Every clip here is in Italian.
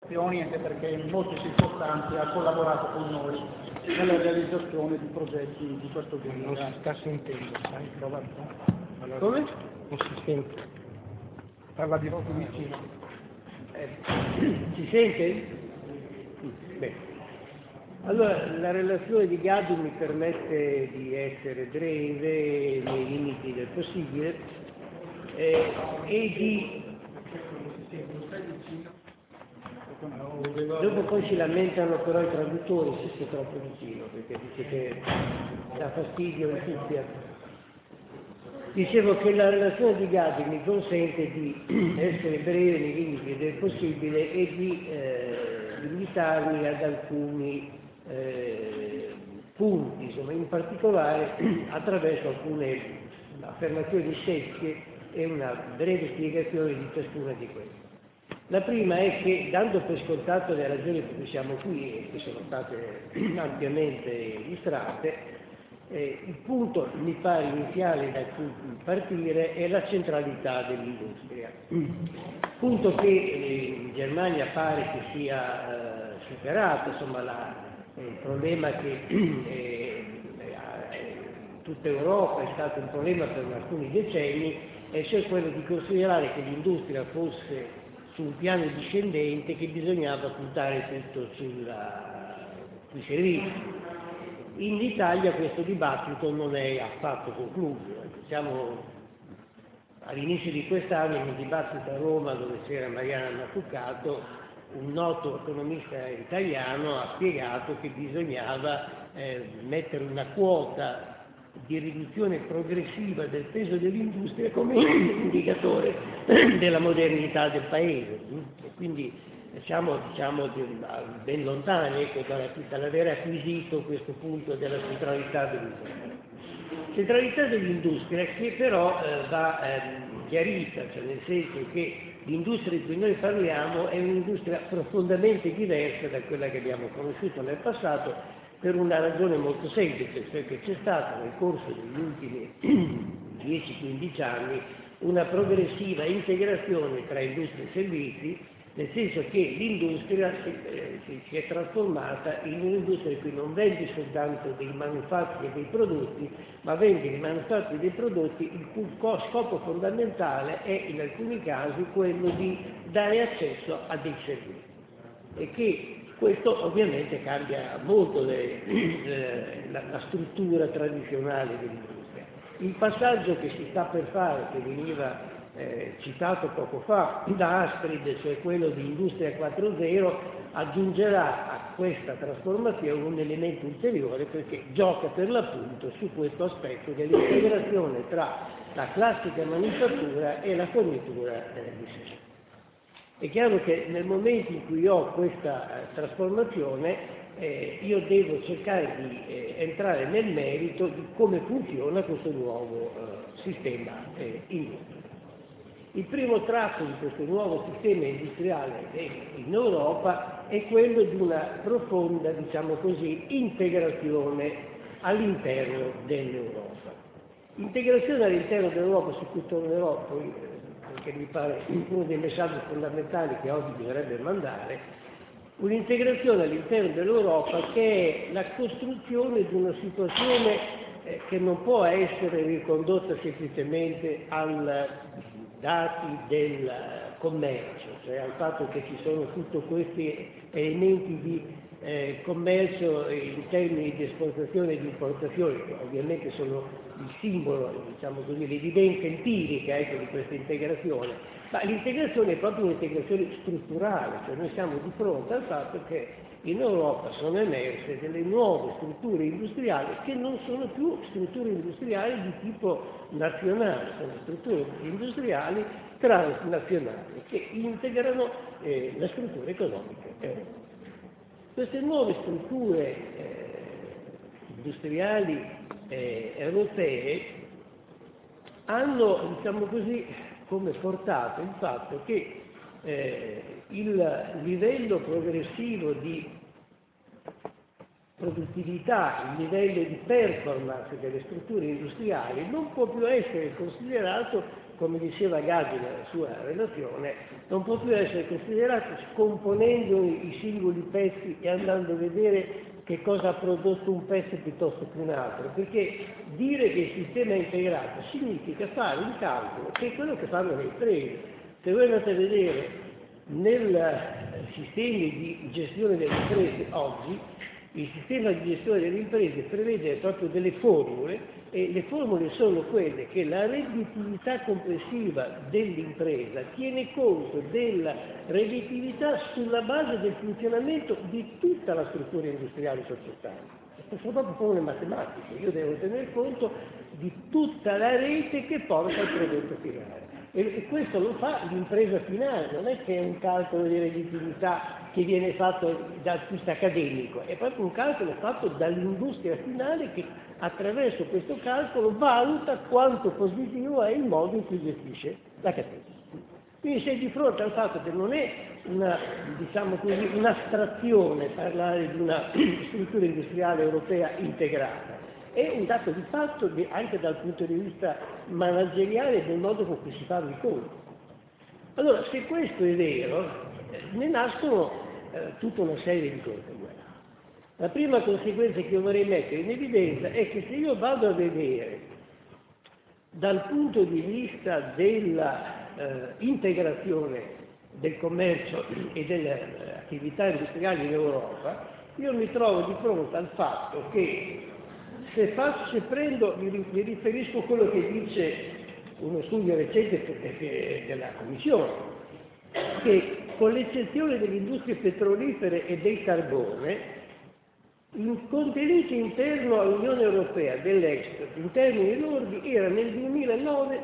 anche perché in molte circostanze ha collaborato con noi nella realizzazione di progetti di questo genere. Non si sta sentendo, sai? Prova un po'. Come? Non si sente. Parla di poco vicino. Si sente? Bene. Allora, la relazione di Gadu mi permette di essere breve nei limiti del possibile e di... Dopo poi si lamentano però i traduttori se sei troppo vicino, perché dice che dà fastidio in cuffia. Dicevo che la relazione di Gadu mi consente di essere breve nei limiti del possibile e di limitarmi ad alcuni punti, insomma, in particolare attraverso alcune affermazioni secche e una breve spiegazione di ciascuna di queste. La prima è che, dando per scontato le ragioni per cui siamo qui e che sono state ampiamente illustrate, il punto mi pare iniziale da cui partire è la centralità dell'industria. Punto che in Germania pare che sia superato, insomma il problema che tutta Europa è stato un problema per alcuni decenni, e cioè quello di considerare che l'industria fosse su un piano discendente, che bisognava puntare tutto sui servizi. In Italia questo dibattito non è affatto concluso. Siamo all'inizio di quest'anno in un dibattito a Roma dove c'era Mariana Mazzucato, un noto economista italiano ha spiegato che bisognava mettere una quota di riduzione progressiva del peso dell'industria come indicatore della modernità del Paese. E quindi siamo ben lontani, ecco, dall'aver acquisito questo punto della centralità dell'industria. Centralità dell'industria che però va chiarita, cioè nel senso che l'industria di cui noi parliamo è un'industria profondamente diversa da quella che abbiamo conosciuto nel passato, per una ragione molto semplice, cioè che c'è stata nel corso degli ultimi 10-15 anni una progressiva integrazione tra industria e servizi, nel senso che l'industria si è trasformata in un'industria in cui non vende soltanto dei manufatti e dei prodotti, ma vende dei manufatti e dei prodotti il cui scopo fondamentale è in alcuni casi quello di dare accesso a dei servizi. E che questo ovviamente cambia molto la struttura tradizionale dell'industria. Il passaggio che si sta per fare, che veniva citato poco fa da Astrid, cioè quello di Industria 4.0, aggiungerà a questa trasformazione un elemento ulteriore, perché gioca per l'appunto su questo aspetto dell'integrazione tra la classica manifattura e la fornitura di servizi. È chiaro che nel momento in cui ho questa trasformazione io devo cercare di entrare nel merito di come funziona questo nuovo sistema industriale. Il primo tratto di questo nuovo sistema industriale in Europa è quello di una profonda, diciamo così, integrazione all'interno dell'Europa. Integrazione all'interno dell'Europa, su cui tornerò poi, perché mi pare uno dei messaggi fondamentali che oggi bisognerebbe mandare, un'integrazione all'interno dell'Europa che è la costruzione di una situazione che non può essere ricondotta semplicemente ai dati del commercio, cioè al fatto che ci sono tutti questi elementi di commercio in termini di esportazione e di importazione, che ovviamente sono il simbolo, diciamo così, l'evidenza empirica, ecco, di questa integrazione, ma l'integrazione è proprio un'integrazione strutturale, cioè noi siamo di fronte al fatto che in Europa sono emerse delle nuove strutture industriali che non sono più strutture industriali di tipo nazionale, sono strutture industriali transnazionali che integrano la struttura economica europea. Queste nuove strutture industriali europee hanno, diciamo così, come portato il fatto che il livello progressivo di produttività, il livello di performance delle strutture industriali non può più essere considerato, come diceva Gaggi nella sua relazione, non può più essere considerato scomponendo i singoli pezzi e andando a vedere che cosa ha prodotto un pezzo piuttosto che un altro, perché dire che il sistema è integrato significa fare un calcolo che è quello che fanno le imprese. Se voi andate a vedere nel sistemi di gestione delle imprese oggi, il sistema di gestione delle imprese prevede proprio delle formule e le formule sono quelle che la redditività complessiva dell'impresa tiene conto della redditività sulla base del funzionamento di tutta la struttura industriale societaria. Sono proprio formule matematiche, io devo tener conto di tutta la rete che porta al prodotto finale. E questo lo fa l'impresa finale, non è che è un calcolo di redditività che viene fatto dal punto accademico, è proprio un calcolo fatto dall'industria finale che attraverso questo calcolo valuta quanto positivo è il modo in cui gestisce la catena. Quindi sei di fronte al fatto che non è una, diciamo così, un'astrazione parlare di una struttura industriale europea integrata, è un dato di fatto anche dal punto di vista manageriale del modo con cui si fanno i conti. Allora, se questo è vero, ne nascono tutta una serie di conseguenze. La prima conseguenza che io vorrei mettere in evidenza è che se io vado a vedere dal punto di vista dell'integrazione del commercio e delle attività industriali in Europa, io mi trovo di fronte al fatto che se prendo, mi riferisco a quello che dice uno studio recente della Commissione, che con l'eccezione delle industrie petrolifere e del carbone, il contenuto interno all'Unione Europea dell'export in termini lordi era nel 2009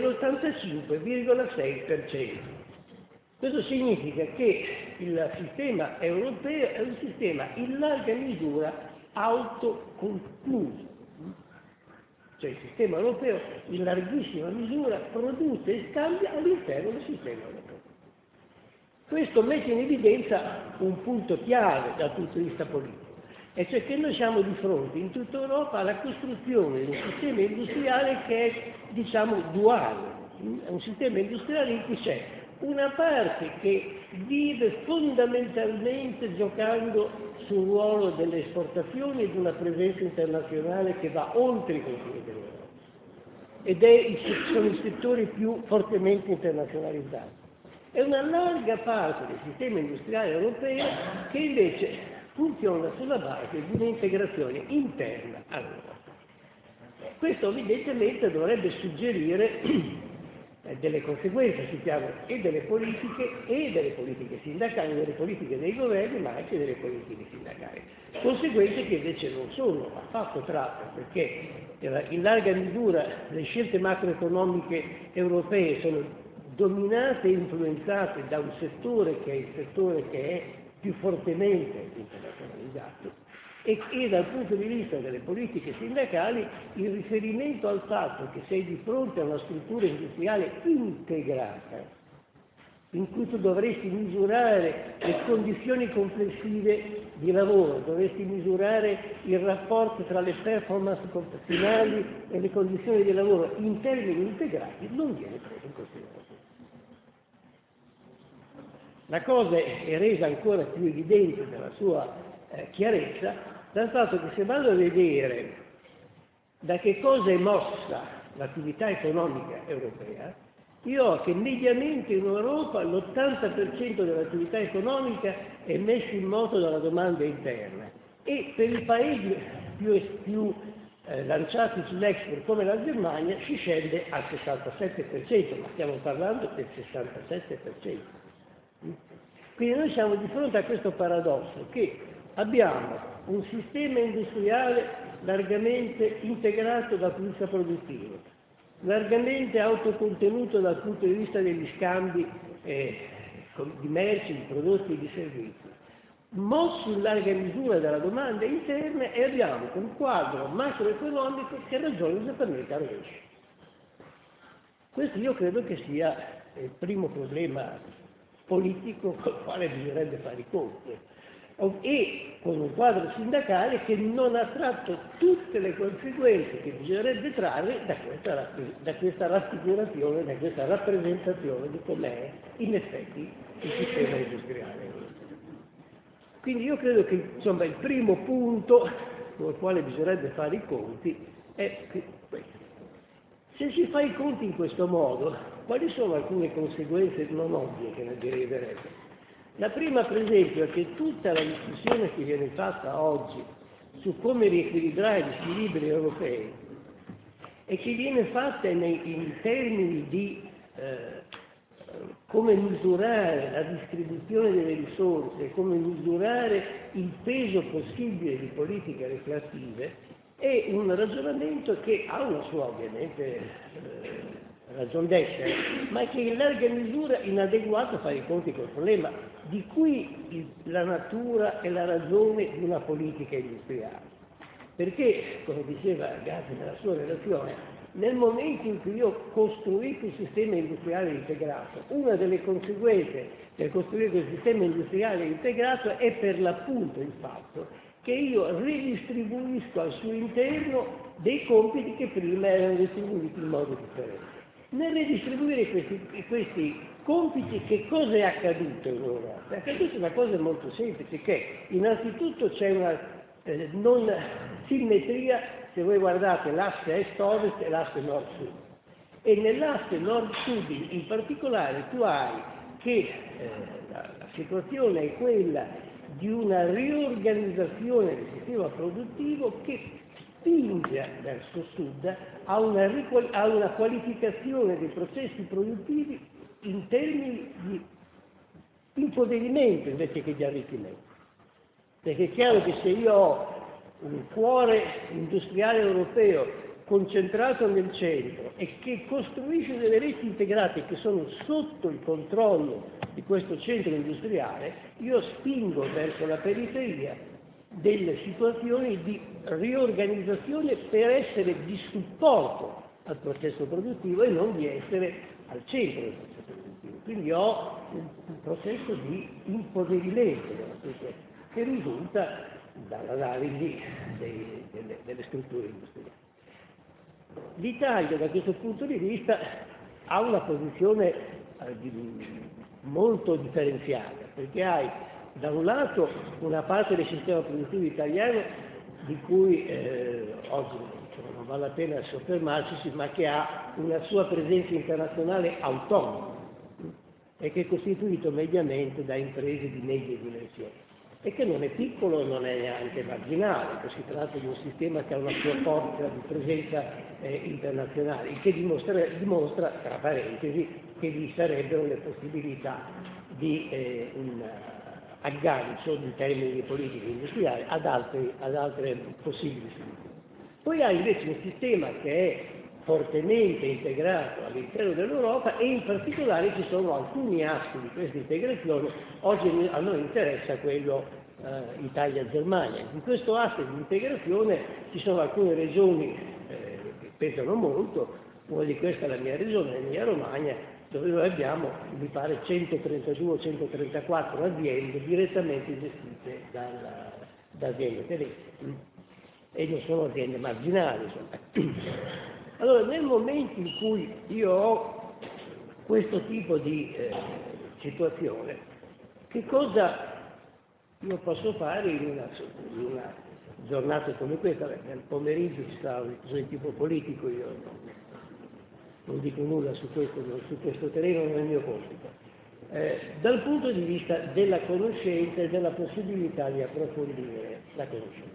dell'85,6%. Questo significa che il sistema europeo è un sistema in larga misura autoconcluso, cioè il sistema europeo in larghissima misura produce e scambia all'interno del sistema europeo. Questo mette in evidenza un punto chiave dal punto di vista politico, e cioè che noi siamo di fronte in tutta Europa alla costruzione di un sistema industriale che è, diciamo, duale, è un sistema industriale in cui c'è una parte che vive fondamentalmente giocando sul ruolo delle esportazioni e di una presenza internazionale che va oltre i confini dell'Europa, ed sono i settori più fortemente internazionalizzati. È una larga parte del sistema industriale europeo che invece funziona sulla base di un'integrazione interna all'Europa. Questo evidentemente dovrebbe suggerire delle conseguenze sul piano e delle politiche sindacali, delle politiche dei governi, ma anche delle politiche sindacali. Conseguenze che invece non sono affatto tratte, perché in larga misura le scelte macroeconomiche europee sono dominate e influenzate da un settore che è il settore che è più fortemente internazionalizzato, e dal punto di vista delle politiche sindacali il riferimento al fatto che sei di fronte a una struttura industriale integrata, in cui tu dovresti misurare le condizioni complessive di lavoro, dovresti misurare il rapporto tra le performance finali e le condizioni di lavoro in termini integrati, non viene preso in considerazione. La cosa è resa ancora più evidente nella sua chiarezza dal fatto che se vado a vedere da che cosa è mossa l'attività economica europea, io ho che mediamente in Europa l'80% dell'attività economica è messo in moto dalla domanda interna, e per i paesi più lanciati sull'export come la Germania si scende al 67%, ma stiamo parlando del 67%. Quindi noi siamo di fronte a questo paradosso che abbiamo un sistema industriale largamente integrato dal punto di vista produttivo, largamente autocontenuto dal punto di vista degli scambi di merci, di prodotti e di servizi, mosso in larga misura dalla domanda interna, e abbiamo un quadro macroeconomico che ragiona esattamente a rovescio. Questo io credo che sia il primo problema politico con il quale bisognerebbe fare i conti. e con un quadro sindacale che non ha tratto tutte le conseguenze che bisognerebbe trarre da questa raffigurazione, da questa rappresentazione di com'è in effetti il sistema industriale. Quindi io credo che insomma, il primo punto con il quale bisognerebbe fare i conti è questo. Se si fa i conti in questo modo, quali sono alcune conseguenze non ovvie che ne deriverebbero? La prima, per esempio, è che tutta la discussione che viene fatta oggi su come riequilibrare gli squilibri europei e che viene fatta in termini di come misurare la distribuzione delle risorse, come misurare il peso possibile di politiche reflattive, è un ragionamento che ha una sua ovviamente ragion d'essere, ma che in larga misura è inadeguato a fare i conti col problema. Di qui la natura e la ragione di una politica industriale. Perché, come diceva Gatti nella sua relazione, nel momento in cui io ho costruito un sistema industriale integrato, una delle conseguenze del costruire quel sistema industriale integrato è per l'appunto il fatto che io ridistribuisco al suo interno dei compiti che prima erano distribuiti in modo differente. Nel ridistribuire questi compiti, che cosa è accaduto in Europa? È accaduta una cosa molto semplice, che innanzitutto c'è una non simmetria, se voi guardate l'asse est-ovest e l'asse nord-sud. E nell'asse nord-sud in particolare tu hai che la situazione è quella di una riorganizzazione del sistema produttivo che spinge verso sud a una qualificazione dei processi produttivi in termini di impoverimento invece che di arricchimento. Perché è chiaro che se io ho un cuore industriale europeo concentrato nel centro e che costruisce delle reti integrate che sono sotto il controllo di questo centro industriale, io spingo verso la periferia delle situazioni di riorganizzazione per essere di supporto al processo produttivo e non di essere al centro del processo produttivo. Quindi ho un processo di impoverimento della situazione che risulta dall'analisi delle strutture industriali. L'Italia da questo punto di vista ha una posizione molto differenziata, perché hai da un lato una parte del sistema produttivo italiano di cui oggi non vale la pena soffermarci, ma che ha una sua presenza internazionale autonoma e che è costituito mediamente da imprese di medie dimensioni e che non è piccolo e non è neanche marginale, si tratta di un sistema che ha una sua forza di presenza internazionale, il che dimostra, tra parentesi, che vi sarebbero le possibilità di un aggancio in termini di politica industriale ad altre possibili soluzioni. Poi ha invece un sistema che è fortemente integrato all'interno dell'Europa e in particolare ci sono alcuni assi di questa integrazione. Oggi a noi interessa quello Italia-Germania. In questo asse di integrazione ci sono alcune regioni che pesano molto, una di queste è la mia regione, l'Emilia-Romagna, dove noi abbiamo, mi pare, 132 o 134 aziende direttamente gestite da aziende tedesche e non sono aziende marginali. Allora, nel momento in cui io ho questo tipo di situazione, che cosa io posso fare in una giornata come questa? Nel pomeriggio ci sarà un discorso di tipo politico, io non dico nulla su questo terreno, non è il mio compito. Dal punto di vista della conoscenza e della possibilità di approfondire la conoscenza.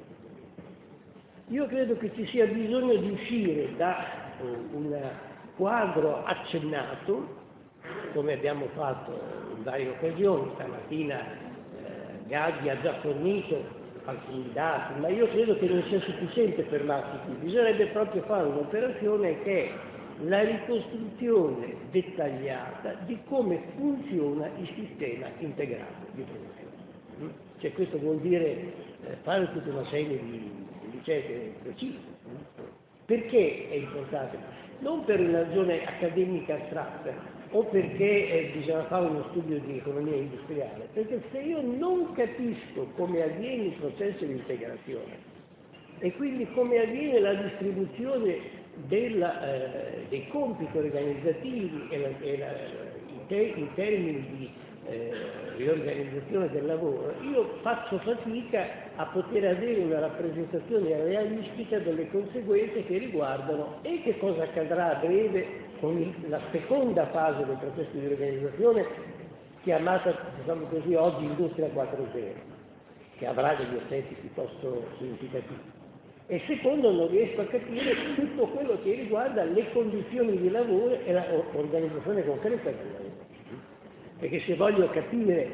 Io credo che ci sia bisogno di uscire da un quadro accennato, come abbiamo fatto in varie occasioni. Stamattina Gaggi ha già fornito alcuni dati, ma io credo che non sia sufficiente fermarsi qui. Bisognerebbe proprio fare un'operazione che è la ricostruzione dettagliata di come funziona il sistema integrato di produzione. Cioè, questo vuol dire fare tutta una serie di ricerche precise. Perché è importante? Non per una ragione accademica astratta, o perché bisogna fare uno studio di economia industriale, perché se io non capisco come avviene il processo di integrazione e quindi come avviene la distribuzione dei compiti organizzativi in termini di riorganizzazione del lavoro, io faccio fatica a poter avere una rappresentazione realistica delle conseguenze che riguardano e che cosa accadrà a breve con la seconda fase del processo di riorganizzazione chiamata, diciamo così, oggi Industria 4.0, che avrà degli effetti piuttosto significativi. E secondo, non riesco a capire tutto quello che riguarda le condizioni di lavoro e l'organizzazione concreta del lavoro. Perché se voglio capire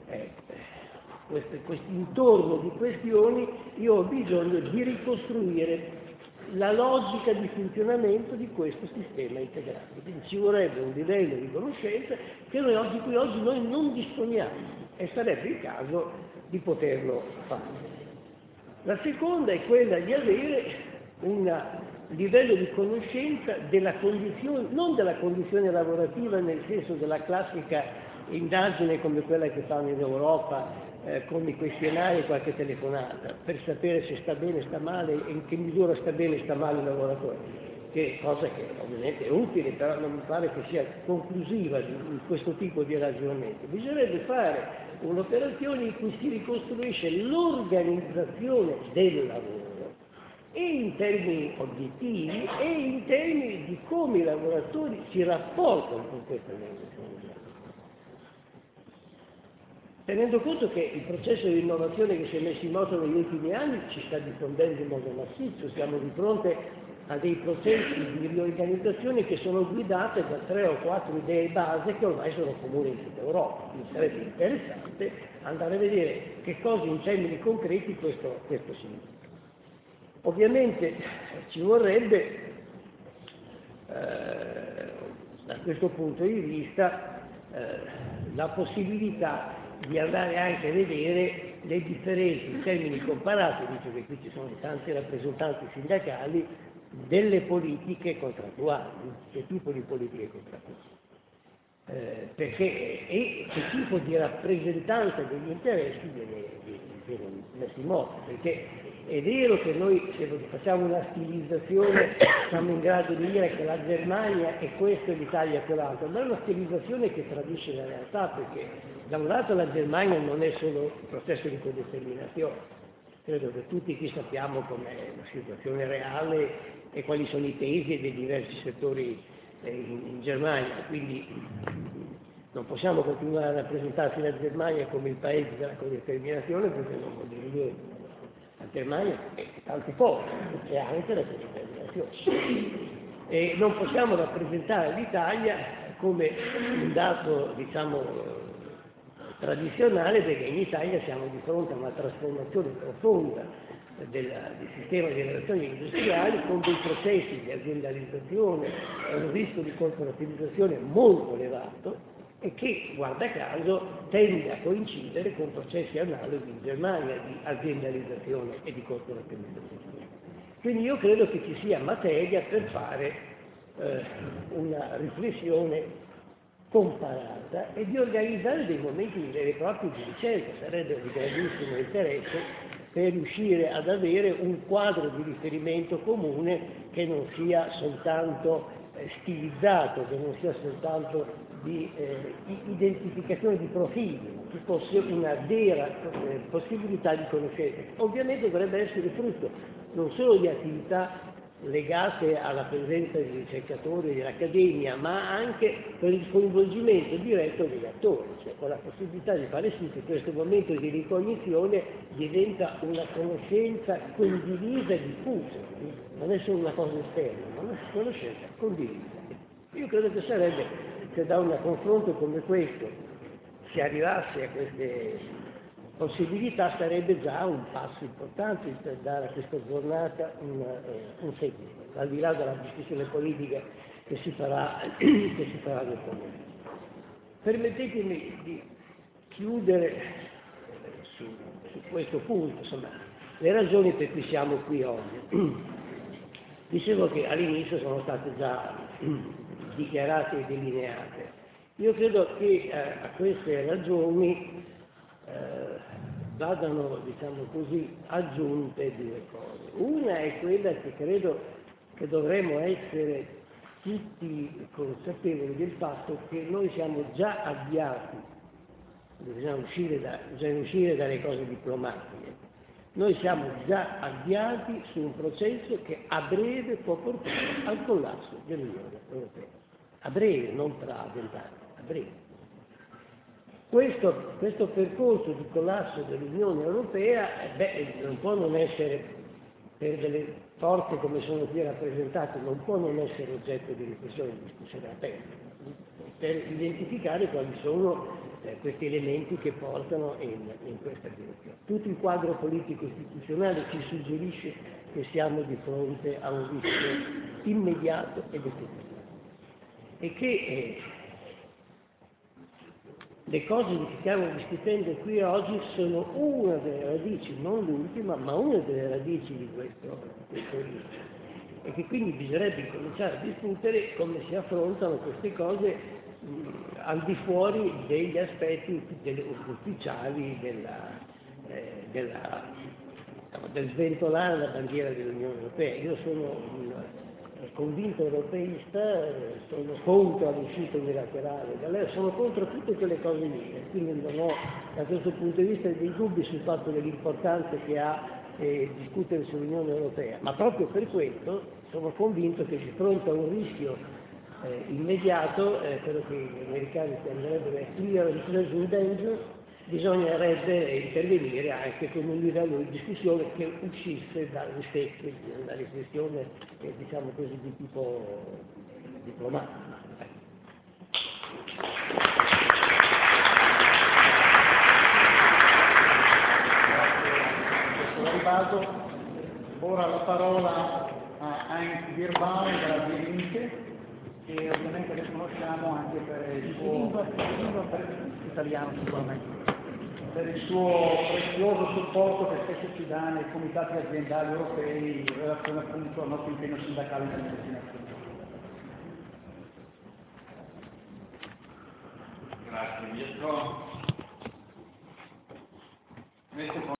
quest'intorno di questioni, io ho bisogno di ricostruire la logica di funzionamento di questo sistema integrato. Quindi ci vorrebbe un livello di conoscenza di cui oggi noi non disponiamo e sarebbe il caso di poterlo fare. La seconda è quella di avere un livello di conoscenza della condizione, non della condizione lavorativa nel senso della classica indagine come quella che fanno in Europa con i questionari e qualche telefonata per sapere se sta bene, sta male e in che misura sta bene, sta male il lavoratore, che è cosa che ovviamente è utile, però non mi pare che sia conclusiva di questo tipo di ragionamento. Bisognerebbe fare un'operazione in cui si ricostruisce l'organizzazione del lavoro e in termini obiettivi e in termini di come i lavoratori si rapportano con questa organizzazione del lavoro. Tenendo conto che il processo di innovazione che si è messo in moto negli ultimi anni ci sta diffondendo in modo massiccio, siamo di fronte a dei processi di riorganizzazione che sono guidati da 3 o 4 idee base che ormai sono comuni in tutta Europa. Quindi sarebbe interessante andare a vedere che cosa in termini concreti questo significa. Ovviamente ci vorrebbe, da questo punto di vista, la possibilità di andare anche a vedere le differenze in termini comparati, visto che qui ci sono tanti rappresentanti sindacali, delle politiche contrattuali, che tipo di politiche contrattuali, e che tipo di rappresentanza degli interessi viene messo in moto, perché è vero che noi se facciamo una stilizzazione siamo in grado di dire che la Germania è questo e l'Italia è quell'altro, ma è una stilizzazione che tradisce la realtà, perché da un lato la Germania non è solo il processo di codeterminazione, credo che tutti qui sappiamo com'è la situazione reale e quali sono i tesi dei diversi settori in Germania, quindi non possiamo continuare a rappresentarsi la Germania come il paese della codeterminazione, perché non vuol dire niente. La Germania è tante cose, c'è anche la codeterminazione. E non possiamo rappresentare l'Italia come un dato, diciamo, tradizionale, perché in Italia siamo di fronte a una trasformazione profonda del sistema di relazioni industriali, con dei processi di aziendalizzazione e un rischio di corporativizzazione molto elevato e che, guarda caso, tende a coincidere con processi analoghi in Germania di aziendalizzazione e di corporativizzazione. Quindi io credo che ci sia materia per fare una riflessione comparata e di organizzare dei momenti veri e propri di ricerca. Sarebbe di grandissimo interesse per riuscire ad avere un quadro di riferimento comune che non sia soltanto stilizzato, che non sia soltanto di identificazione di profili, che fosse una vera possibilità di conoscenza. Ovviamente dovrebbe essere frutto non solo di attività legate alla presenza di ricercatori dell'Accademia, ma anche per il coinvolgimento diretto degli attori, cioè con la possibilità di fare sì che questo momento di ricognizione diventa una conoscenza condivisa e diffusa, non è solo una cosa esterna, ma una conoscenza condivisa. Io credo che sarebbe, se da un confronto come questo si arrivasse a queste possibilità, sarebbe già un passo importante per dare a questa giornata un seguito, al di là della discussione politica che si farà nel pomeriggio. Permettetemi di chiudere su questo punto, insomma, le ragioni per cui siamo qui oggi. Dicevo che all'inizio sono state già dichiarate e delineate. Io credo che a queste ragioni vadano, diciamo così, aggiunte due cose. Una è quella che credo che dovremmo essere tutti consapevoli del fatto che noi siamo già avviati, bisogna uscire dalle cose diplomatiche, noi siamo già avviati su un processo che a breve può portare al collasso dell'Unione Europea. A breve, non tra 20 anni, a breve. Questo percorso di collasso dell'Unione Europea non può non essere, per delle forze come sono qui rappresentate, non può non essere oggetto di riflessione e di discussione aperta, per identificare quali sono questi elementi che portano in questa direzione. Tutto il quadro politico istituzionale ci suggerisce che siamo di fronte a un rischio immediato ed effettivo e che le cose che stiamo discutendo qui oggi sono una delle radici, non l'ultima, ma una delle radici di questo rischio. E che quindi bisognerebbe cominciare a discutere come si affrontano queste cose al di fuori degli aspetti ufficiali del sventolare la bandiera dell'Unione Europea. Io sono un convinto europeista, sono contro l'uscita unilaterale dall'EUR, sono contro tutte quelle cose lì, quindi non ho da questo punto di vista dei dubbi sul fatto dell'importanza che ha discutere sull'Unione Europea, ma proprio per questo sono convinto che di fronte a un rischio immediato, quello che gli americani chiamerebbero clear and present danger, bisognerebbe intervenire anche con un livello di discussione che uscisse dalle stesse, da riflessione diciamo così di tipo diplomatico. Ora la parola a Heinz Bierbaum della Virinche, che ovviamente le conosciamo anche per il suo italiano sicuramente, per il suo prezioso supporto che spesso ci dà nei comitati aziendali europei in relazione appunto al nostro impegno sindacale nelle destinazioni. Grazie Mirko.